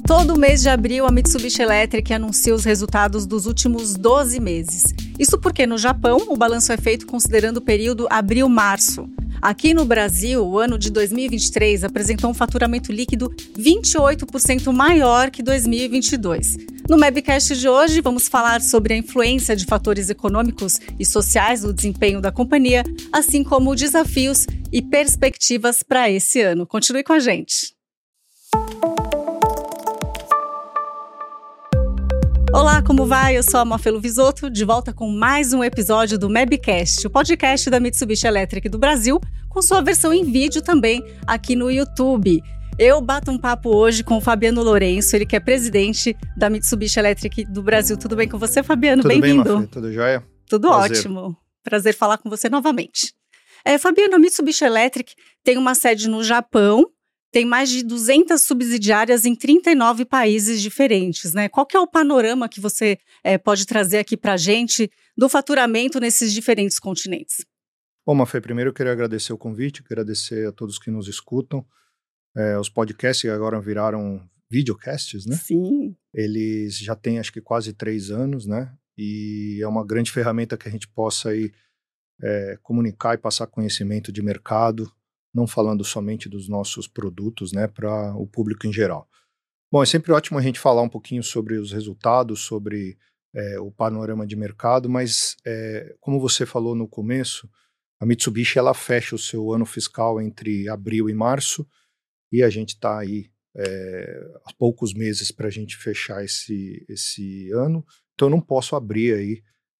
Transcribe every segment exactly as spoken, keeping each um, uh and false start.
Todo mês de abril, a Mitsubishi Electric anuncia os resultados dos últimos doze meses. Isso porque no Japão, o balanço é feito considerando o período abril-março. Aqui no Brasil, o ano de dois mil e vinte e três apresentou um faturamento líquido vinte e oito por cento maior que dois mil e vinte e dois. No Mabcast de hoje, vamos falar sobre a influência de fatores econômicos e sociais no desempenho da companhia, assim como desafios e perspectivas para esse ano. Continue com a gente. Olá, como vai? Eu sou a Mafelu Visoto, de volta com mais um episódio do Mabcast, o podcast da Mitsubishi Electric do Brasil, com sua versão em vídeo também aqui no YouTube. Eu bato um papo hoje com o Fabiano Lourenço, ele que é presidente da Mitsubishi Electric do Brasil. Tudo bem com você, Fabiano? Tudo Bem-vindo. Bem, Mafê? Tudo jóia? Tudo Prazer. Ótimo. Prazer falar com você novamente. É, Fabiano, a Mitsubishi Electric tem uma sede no Japão, tem mais de duzentas subsidiárias em trinta e nove países diferentes, né? Qual que é o panorama que você é, pode trazer aqui para a gente do faturamento nesses diferentes continentes? Bom, Mafê, primeiro eu queria agradecer o convite, agradecer a todos que nos escutam. É, os podcasts agora viraram videocasts, né? Sim. Eles já têm, acho que, quase três anos, né? E é uma grande ferramenta que a gente possa aí, é, comunicar e passar conhecimento de mercado, não falando somente dos nossos produtos, né, para o público em geral. Bom, é sempre ótimo a gente falar um pouquinho sobre os resultados, sobre é, o panorama de mercado, mas é, como você falou no começo, a Mitsubishi ela fecha o seu ano fiscal entre abril e março, e a gente está aí é, há poucos meses para a gente fechar esse, esse ano, então eu não posso abrir aí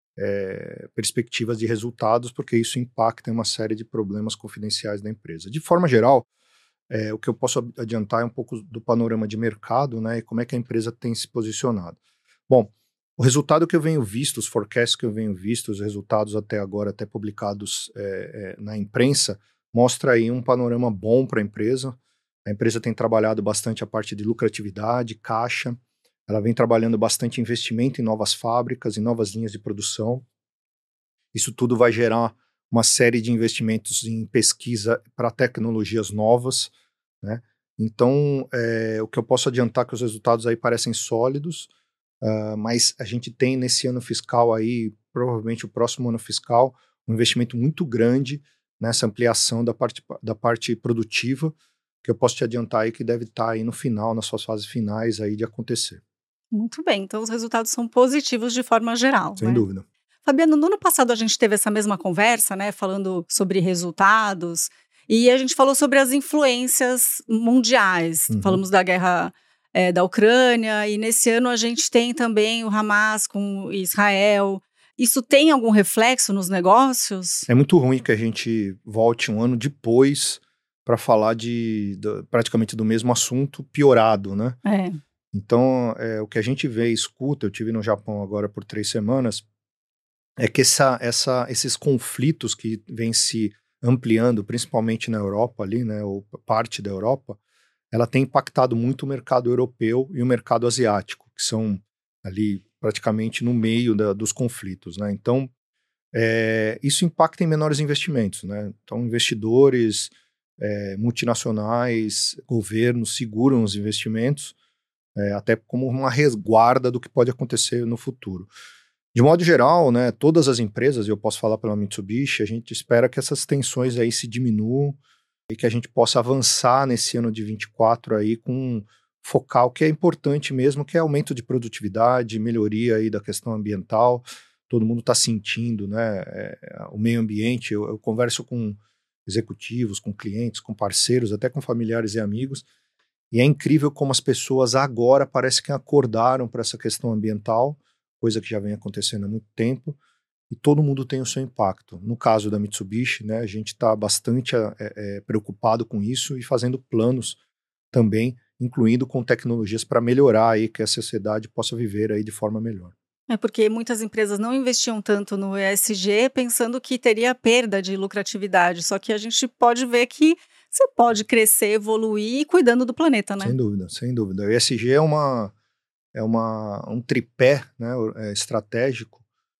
É, perspectivas de resultados, porque isso impacta em uma série de problemas confidenciais da empresa. De forma geral, é, o que eu posso adiantar é um pouco do panorama de mercado, né, e como é que a empresa tem se posicionado. Bom, o resultado que eu venho visto, os forecasts que eu venho visto, os resultados até agora, até publicados é, é, na imprensa, mostra aí um panorama bom para a empresa. A empresa tem trabalhado bastante a parte de lucratividade, caixa. Ela vem trabalhando bastante investimento em novas fábricas, em novas linhas de produção. Isso tudo vai gerar uma série de investimentos em pesquisa para tecnologias novas, né? Então, é, o que eu posso adiantar é que os resultados aí parecem sólidos, uh, mas a gente tem nesse ano fiscal aí, provavelmente o próximo ano fiscal, um investimento muito grande nessa ampliação da parte, da parte produtiva, que eu posso te adiantar aí que deve estar aí no final, nas suas fases finais aí de acontecer. Muito bem, então os resultados são positivos de forma geral, Sem né? dúvida. Fabiano, no ano passado a gente teve essa mesma conversa, né, falando sobre resultados, e a gente falou sobre as influências mundiais, Uhum. falamos da guerra é, da Ucrânia, e nesse ano a gente tem também o Hamas com Israel. Isso tem algum reflexo nos negócios? É muito ruim que a gente volte um ano depois para falar de, de praticamente do mesmo assunto piorado, né? É. Então, é, o que a gente vê e escuta, eu estive no Japão agora por três semanas, é que essa, essa, esses conflitos que vêm se ampliando, principalmente na Europa ali, né, ou parte da Europa, ela tem impactado muito o mercado europeu e o mercado asiático, que são ali praticamente no meio da, dos conflitos, né? Então, é, isso impacta em menores investimentos, né? Então, investidores é, multinacionais, governos seguram os investimentos, É, até como uma resguarda do que pode acontecer no futuro. De modo geral, né, todas as empresas, e eu posso falar pela Mitsubishi, a gente espera que essas tensões aí se diminuam e que a gente possa avançar nesse ano de vinte e quatro aí com focar o que é importante mesmo, que é aumento de produtividade, melhoria aí da questão ambiental. Todo mundo está sentindo, né, é, o meio ambiente. Eu, eu converso com executivos, com clientes, com parceiros, até com familiares e amigos. E é incrível como as pessoas agora parece que acordaram para essa questão ambiental, coisa que já vem acontecendo há muito tempo, e todo mundo tem o seu impacto. No caso da Mitsubishi, né, a gente está bastante é, é, preocupado com isso e fazendo planos também, incluindo com tecnologias para melhorar aí, que a sociedade possa viver aí de forma melhor. É porque muitas empresas não investiam tanto no E S G pensando que teria perda de lucratividade, só que a gente pode ver que você pode crescer, evoluir cuidando do planeta, né? Sem dúvida, sem dúvida. O E S G é, uma, é uma, um tripé, né, é, estratégico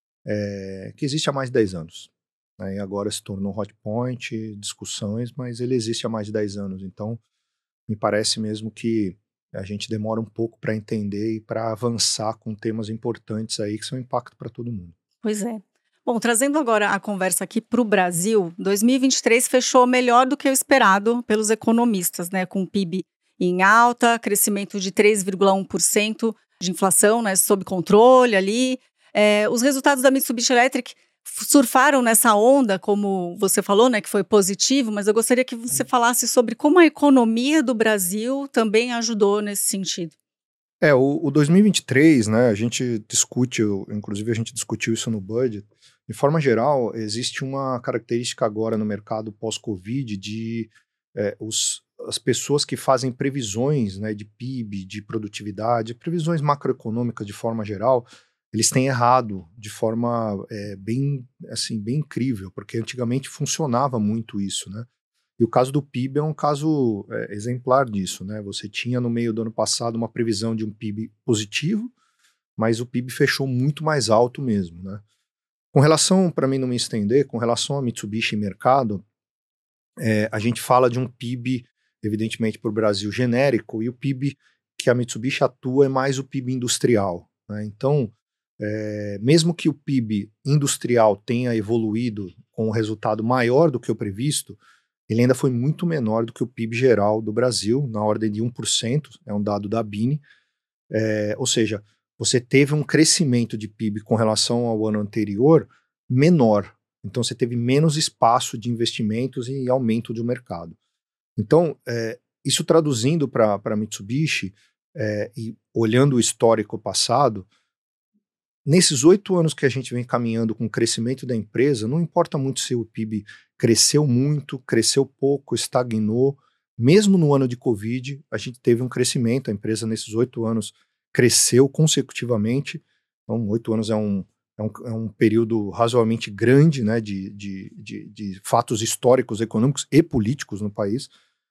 é, que existe há mais de dez anos. Né, e agora se tornou hot point, discussões, mas ele existe há mais de dez anos. Então, me parece mesmo que a gente demora um pouco para entender e para avançar com temas importantes aí que são impacto para todo mundo. Pois é. Bom, trazendo agora a conversa aqui para o Brasil, dois mil e vinte e três fechou melhor do que o esperado pelos economistas, né? Com o P I B em alta, crescimento de três vírgula um por cento de inflação, né, sob controle ali. É, os resultados da Mitsubishi Electric surfaram nessa onda, como você falou, né, que foi positivo, mas eu gostaria que você falasse sobre como a economia do Brasil também ajudou nesse sentido. É, o, o dois mil e vinte e três, né, a gente discute, inclusive a gente discutiu isso no budget. De forma geral, existe uma característica agora no mercado pós-Covid de é, os, as pessoas que fazem previsões, né, de P I B, de produtividade, previsões macroeconômicas de forma geral, eles têm errado de forma é, bem, assim, bem incrível, porque antigamente funcionava muito isso, né? E o caso do P I B é um caso é, exemplar disso, né? Você tinha no meio do ano passado uma previsão de um P I B positivo, mas o P I B fechou muito mais alto mesmo, né? Com relação, para mim não me estender, com relação a Mitsubishi e mercado, é, a gente fala de um P I B, evidentemente, para o Brasil genérico, e o P I B que a Mitsubishi atua é mais o P I B industrial, né? Então, é, mesmo que o P I B industrial tenha evoluído com um resultado maior do que o previsto, ele ainda foi muito menor do que o P I B geral do Brasil, na ordem de um por cento, é um dado da B I N E, é, ou seja, você teve um crescimento de P I B com relação ao ano anterior menor, então você teve menos espaço de investimentos e aumento do mercado. Então, é, isso traduzindo para a Mitsubishi, é, e olhando o histórico passado, nesses oito anos que a gente vem caminhando com o crescimento da empresa, não importa muito se o P I B cresceu muito, cresceu pouco, estagnou, mesmo no ano de Covid, a gente teve um crescimento, a empresa nesses oito anos cresceu consecutivamente, então oito anos é um, é, um, é um período razoavelmente grande, né, de, de, de, de fatos históricos, econômicos e políticos no país.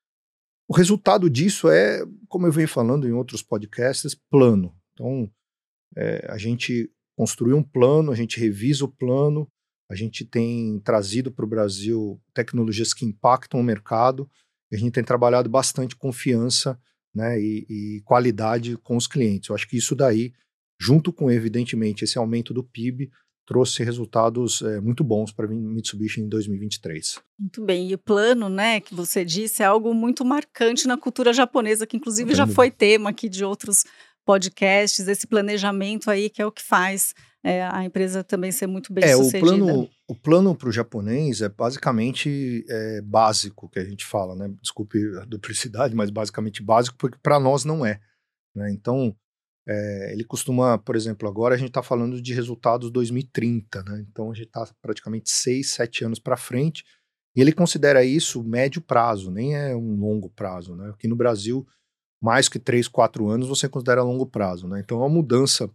O resultado disso é, como eu venho falando em outros podcasts, plano. Então, é, a gente construiu um plano, a gente revisa o plano, a gente tem trazido para o Brasil tecnologias que impactam o mercado, e a gente tem trabalhado bastante confiança, né, e, e qualidade com os clientes. Eu acho que isso daí, junto com, evidentemente, esse aumento do P I B, trouxe resultados é, muito bons para a Mitsubishi em dois mil e vinte e três. Muito bem, e o plano, né, que você disse, é algo muito marcante na cultura japonesa, que inclusive Entendo. já foi tema aqui de outros podcasts, esse planejamento aí que é o que faz é, a empresa também ser muito bem é, sucedida. O plano, o plano para o japonês é basicamente é, básico, que a gente fala, né? Desculpe a duplicidade, mas basicamente básico, porque para nós não é, né? Então, é, ele costuma, por exemplo, agora a gente está falando de resultados dois mil e trinta, né? Então a gente está praticamente seis, sete anos para frente, e ele considera isso médio prazo, nem é um longo prazo, né? Aqui no Brasil, mais que três, quatro anos você considera longo prazo, né? Então é uma mudança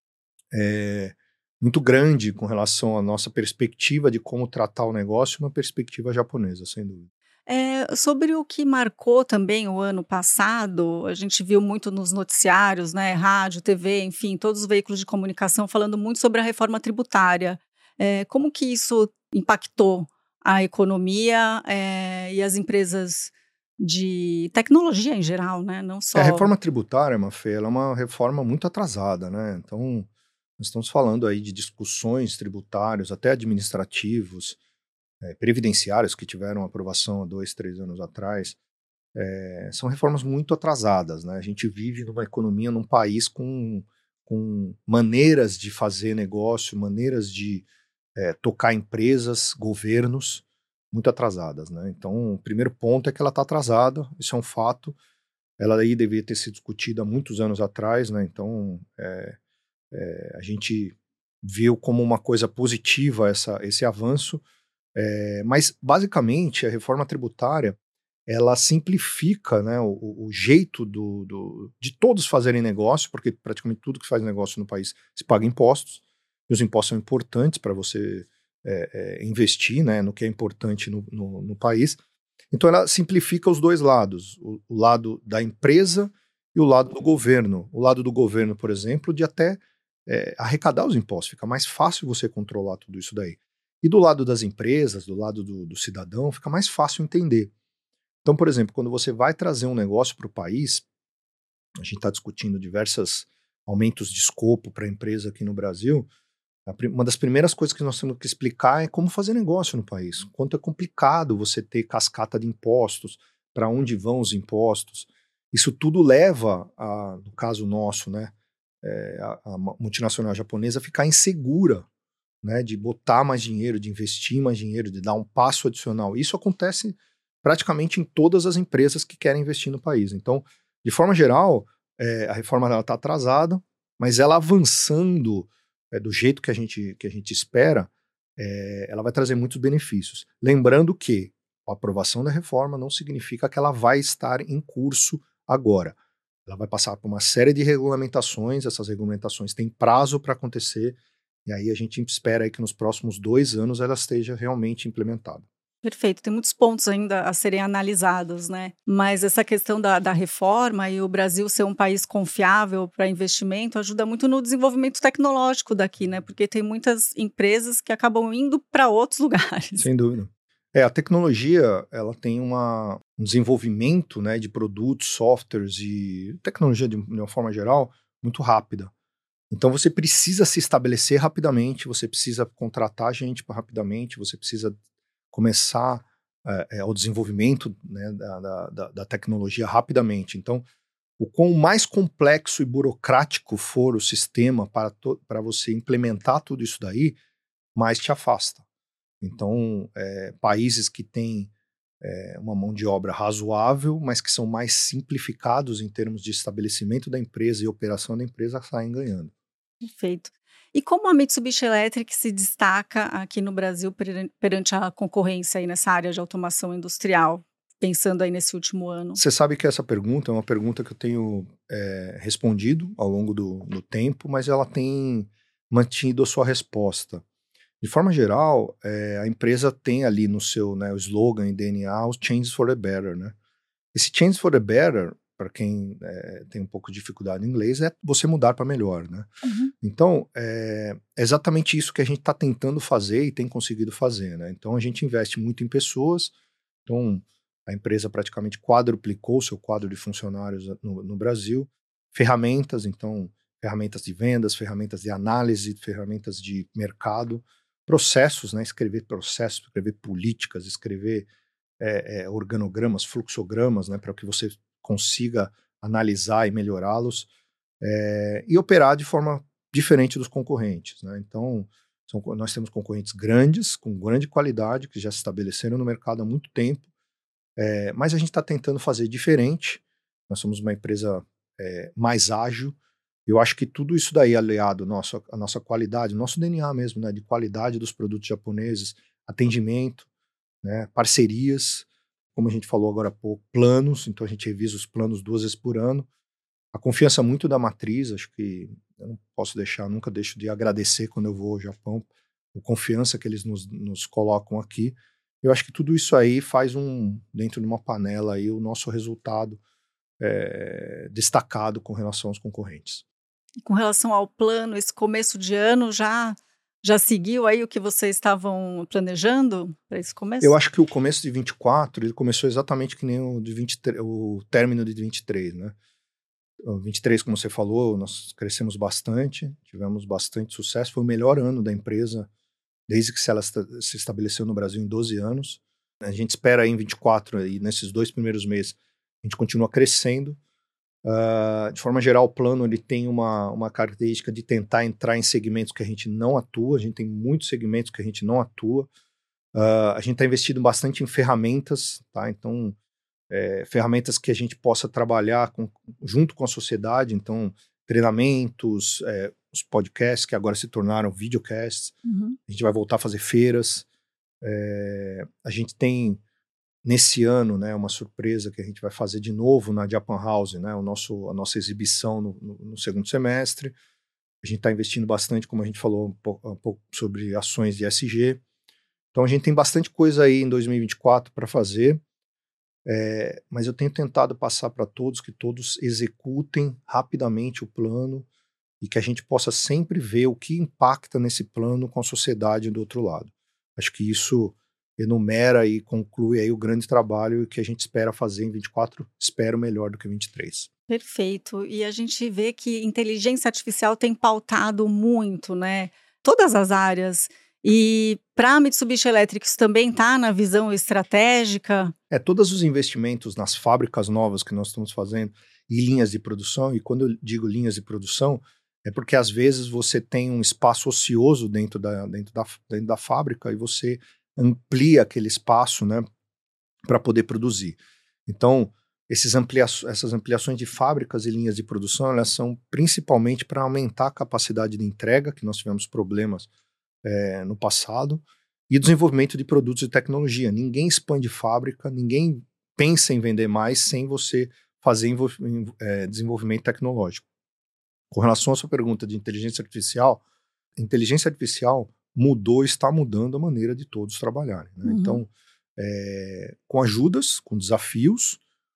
é, muito grande com relação à nossa perspectiva de como tratar o negócio, uma perspectiva japonesa, sem dúvida. É, sobre o que marcou também o ano passado, a gente viu muito nos noticiários, né, rádio, T V, enfim, todos os veículos de comunicação falando muito sobre a reforma tributária. É, como que isso impactou a economia é, e as empresas de tecnologia em geral, né? Não só... É, a reforma tributária, Mafê, ela é uma reforma muito atrasada, né? Então, nós estamos falando aí de discussões tributárias, até administrativos, é, previdenciários, que tiveram aprovação há dois, três anos atrás. É, são reformas muito atrasadas, né? A gente vive numa economia, num país com, com maneiras de fazer negócio, maneiras de é, tocar empresas, governos, muito atrasadas, né? Então, o primeiro ponto é que ela está atrasada, isso é um fato. Ela aí deveria ter sido discutida há muitos anos atrás, né? Então, é, é, a gente viu como uma coisa positiva essa, esse avanço, é, mas, basicamente, a reforma tributária, ela simplifica, né, o, o jeito do, do, de todos fazerem negócio, porque praticamente tudo que faz negócio no país se paga impostos, e os impostos são importantes para você É, é, investir, né, no que é importante no, no, no país. Então ela simplifica os dois lados, o, o lado da empresa e o lado do governo. O lado do governo, por exemplo, de até é, arrecadar os impostos, fica mais fácil você controlar tudo isso daí. E do lado das empresas, do lado do, do cidadão, fica mais fácil entender. Então, por exemplo, quando você vai trazer um negócio para o país, a gente está discutindo diversos aumentos de escopo para a empresa aqui no Brasil. Uma das primeiras coisas que nós temos que explicar é como fazer negócio no país. Quanto é complicado você ter cascata de impostos, para onde vão os impostos. Isso tudo leva, a, no caso nosso, né, é, a, a multinacional japonesa a ficar insegura, né, de botar mais dinheiro, de investir mais dinheiro, de dar um passo adicional. Isso acontece praticamente em todas as empresas que querem investir no país. Então, de forma geral, é, a reforma está atrasada, mas ela avançando é, do jeito que a gente, que a gente espera, é, ela vai trazer muitos benefícios. Lembrando que a aprovação da reforma não significa que ela vai estar em curso agora. Ela vai passar por uma série de regulamentações, essas regulamentações têm prazo para acontecer, e aí a gente espera aí que nos próximos dois anos ela esteja realmente implementada. Perfeito, tem muitos pontos ainda a serem analisados, né? Mas essa questão da, da reforma e o Brasil ser um país confiável para investimento ajuda muito no desenvolvimento tecnológico daqui, né? Porque tem muitas empresas que acabam indo para outros lugares. Sem dúvida. É, a tecnologia, ela tem uma, um desenvolvimento, né, de produtos, softwares e tecnologia de, de uma forma geral muito rápida. Então você precisa se estabelecer rapidamente, você precisa contratar gente rapidamente, você precisa começar é, é, o desenvolvimento, né, da, da, da tecnologia rapidamente. Então, o quão mais complexo e burocrático for o sistema para, para você implementar tudo isso daí, mais te afasta. Então, é, países que têm é, uma mão de obra razoável, mas que são mais simplificados em termos de estabelecimento da empresa e operação da empresa, saem ganhando. Perfeito. E como a Mitsubishi Electric se destaca aqui no Brasil perante a concorrência aí nessa área de automação industrial, pensando aí nesse último ano? Você sabe que essa pergunta é uma pergunta que eu tenho é, respondido ao longo do, do tempo, mas ela tem mantido a sua resposta. De forma geral, é, a empresa tem ali no seu, né, o slogan e D N A, os Change for the Better, né? Esse Change for the Better, para quem é, tem um pouco de dificuldade em inglês, é você mudar para melhor, né? Uhum. Então, é, é exatamente isso que a gente está tentando fazer e tem conseguido fazer, né? Então, a gente investe muito em pessoas. Então, a empresa praticamente quadruplicou o seu quadro de funcionários no, no Brasil. Ferramentas, então, ferramentas de vendas, ferramentas de análise, ferramentas de mercado, processos, né? Escrever processos, escrever políticas, escrever é, é, organogramas, fluxogramas, né? Para que você consiga analisar e melhorá-los, é, e operar de forma diferente dos concorrentes, né? Então, são, nós temos concorrentes grandes, com grande qualidade, que já se estabeleceram no mercado há muito tempo, é, mas a gente está tentando fazer diferente. Nós somos uma empresa é, mais ágil. Eu acho que tudo isso daí, aliado à nossa, à nossa qualidade, nosso D N A mesmo, né, de qualidade dos produtos japoneses, atendimento, né, parcerias, como a gente falou agora há pouco, planos, então a gente revisa os planos duas vezes por ano. A confiança muito da matriz, acho que eu não posso deixar, nunca deixo de agradecer quando eu vou ao Japão, a confiança que eles nos, nos colocam aqui. Eu acho que tudo isso aí faz um, dentro de uma panela aí, o nosso resultado é, destacado com relação aos concorrentes. Com relação ao plano, esse começo de ano já, já seguiu aí o que vocês estavam planejando para esse começo? Eu acho que o começo de vinte e quatro, ele começou exatamente que nem o, de vinte e três, o término de vinte e três, né? O vinte e três, como você falou, nós crescemos bastante, tivemos bastante sucesso, foi o melhor ano da empresa desde que ela se estabeleceu no Brasil em doze anos. A gente espera aí em vinte e quatro, e nesses dois primeiros meses, a gente continua crescendo. Uh, de forma geral, o plano ele tem uma, uma característica de tentar entrar em segmentos que a gente não atua. A gente tem muitos segmentos que a gente não atua. Uh, a gente está investindo bastante em ferramentas, tá? Então, é, ferramentas que a gente possa trabalhar com, junto com a sociedade. Então, treinamentos, é, os podcasts que agora se tornaram videocasts. Uhum. A gente vai voltar a fazer feiras. É, a gente tem, nesse ano, né, uma surpresa que a gente vai fazer de novo na Japan House, né, o nosso, a nossa exibição no, no, no segundo semestre. A gente está investindo bastante, como a gente falou um pouco, um pouco sobre ações de E S G. Então a gente tem bastante coisa aí em dois mil e vinte e quatro para fazer, é, mas eu tenho tentado passar para todos que todos executem rapidamente o plano e que a gente possa sempre ver o que impacta nesse plano com a sociedade do outro lado. Acho que isso enumera e conclui aí o grande trabalho que a gente espera fazer em vinte e quatro, espero melhor do que vinte e três. Perfeito. E a gente vê que inteligência artificial tem pautado muito, né? Todas as áreas. E para a Mitsubishi Electric isso também está na visão estratégica? É, todos os investimentos nas fábricas novas que nós estamos fazendo e linhas de produção, e quando eu digo linhas de produção, é porque às vezes você tem um espaço ocioso dentro da, dentro da, dentro da fábrica e você amplia aquele espaço, né, para poder produzir. Então, esses amplia essas ampliações de fábricas e linhas de produção, elas são principalmente para aumentar a capacidade de entrega, que nós tivemos problemas é, no passado, e desenvolvimento de produtos e tecnologia. Ninguém expande fábrica, ninguém pensa em vender mais sem você fazer é, desenvolvimento tecnológico. Com relação à sua pergunta de inteligência artificial, a inteligência artificial mudou, está mudando a maneira de todos trabalharem, né? Uhum. Então, é, com ajudas, com desafios,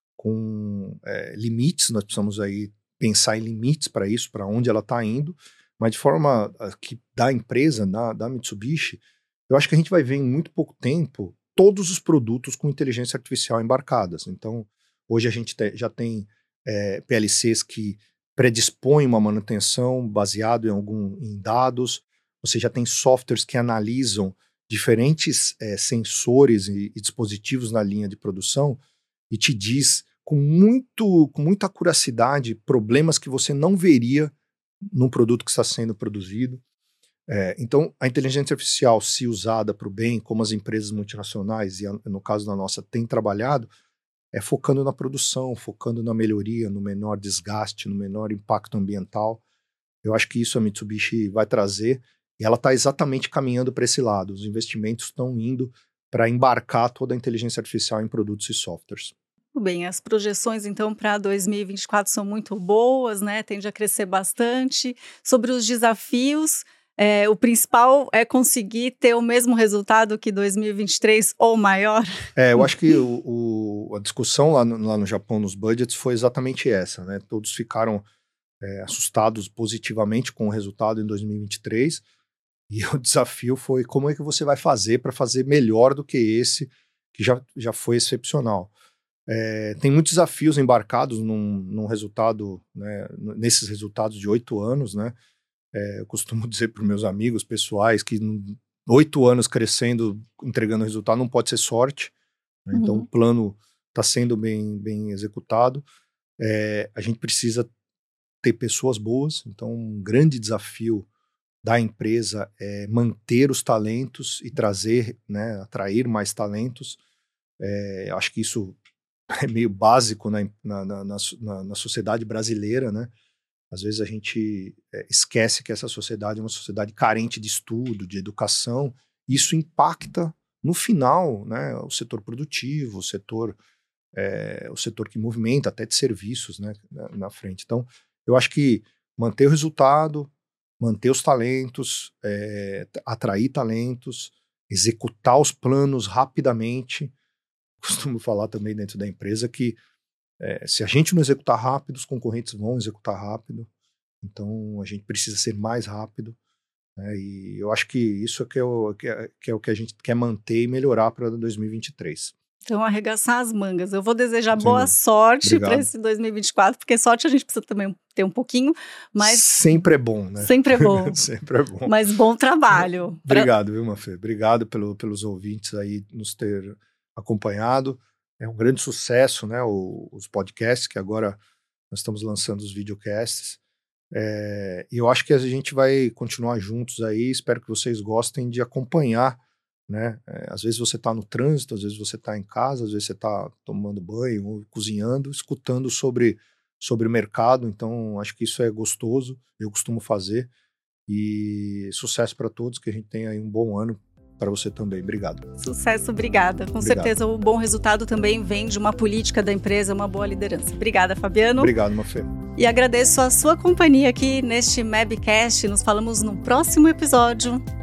com é, limites, nós precisamos aí pensar em limites para isso, para onde ela está indo, mas de forma que da empresa, da, da Mitsubishi, eu acho que a gente vai ver em muito pouco tempo todos os produtos com inteligência artificial embarcadas. Então, hoje a gente te, já tem é, P L Cs que predispõem uma manutenção baseado em, algum, em dados, você já tem softwares que analisam diferentes é, sensores e, e dispositivos na linha de produção e te diz com, muito, com muita curiosidade problemas que você não veria num produto que está sendo produzido. É, então, a inteligência artificial, se usada para o bem, como as empresas multinacionais, e a, no caso da nossa, têm trabalhado, é focando na produção, focando na melhoria, no menor desgaste, no menor impacto ambiental. Eu acho que isso a Mitsubishi vai trazer, e ela está exatamente caminhando para esse lado. Os investimentos estão indo para embarcar toda a inteligência artificial em produtos e softwares. Muito bem, as projeções então para dois mil e vinte e quatro são muito boas, né? Tende a crescer bastante. Sobre os desafios, é, o principal é conseguir ter o mesmo resultado que dois mil e vinte e três ou maior? É, eu acho que o, o, a discussão lá no, lá no Japão nos budgets foi exatamente essa, né? Todos ficaram é, assustados positivamente com o resultado em dois mil e vinte e três e o desafio foi como é que você vai fazer para fazer melhor do que esse que já, já foi excepcional. É, tem muitos desafios embarcados num, num resultado, né, nesses resultados de oito anos, né? É, eu costumo dizer para os meus amigos pessoais que oito anos crescendo, entregando resultado, não pode ser sorte, né? Uhum. Então o plano está sendo bem, bem executado. É, a gente precisa ter pessoas boas, então um grande desafio da empresa é manter os talentos e trazer, né, atrair mais talentos. É, acho que isso é meio básico na, na, na, na, na sociedade brasileira, né? Às vezes a gente é, esquece que essa sociedade é uma sociedade carente de estudo, de educação. Isso impacta, no final, né, o setor produtivo, o setor, é, o setor que movimenta, até de serviços, né, na, na frente. Então, eu acho que manter o resultado, manter os talentos, é, atrair talentos, executar os planos rapidamente. Costumo falar também dentro da empresa que é, se a gente não executar rápido, os concorrentes vão executar rápido, então a gente precisa ser mais rápido, né, e eu acho que isso é que é, o, que, é, que é o que a gente quer manter e melhorar para dois mil e vinte e três. Então, arregaçar as mangas. Eu vou desejar Sim, boa sorte para esse dois mil e vinte e quatro, porque sorte a gente precisa também ter um pouquinho, mas... Sempre é bom, né? Sempre é bom. Sempre é bom. Mas bom trabalho. Obrigado, pra... viu, Mafê? Obrigado pelo, pelos ouvintes aí nos ter acompanhado. É um grande sucesso, né, o, os podcasts, que agora nós estamos lançando os videocasts. É, e eu acho que a gente vai continuar juntos aí, espero que vocês gostem de acompanhar, né? É, às vezes você está no trânsito, às vezes você está em casa, às vezes você está tomando banho ou cozinhando, escutando sobre, sobre o mercado, então acho que isso é gostoso, eu costumo fazer. E sucesso para todos, que a gente tenha aí um bom ano. Para você também, obrigado. Sucesso, obrigada. Com obrigado. certeza o bom resultado também vem de uma política da empresa, uma boa liderança. Obrigada, Fabiano. Obrigado, Mafê. E agradeço a sua companhia aqui neste Mabcast. Nos falamos no próximo episódio.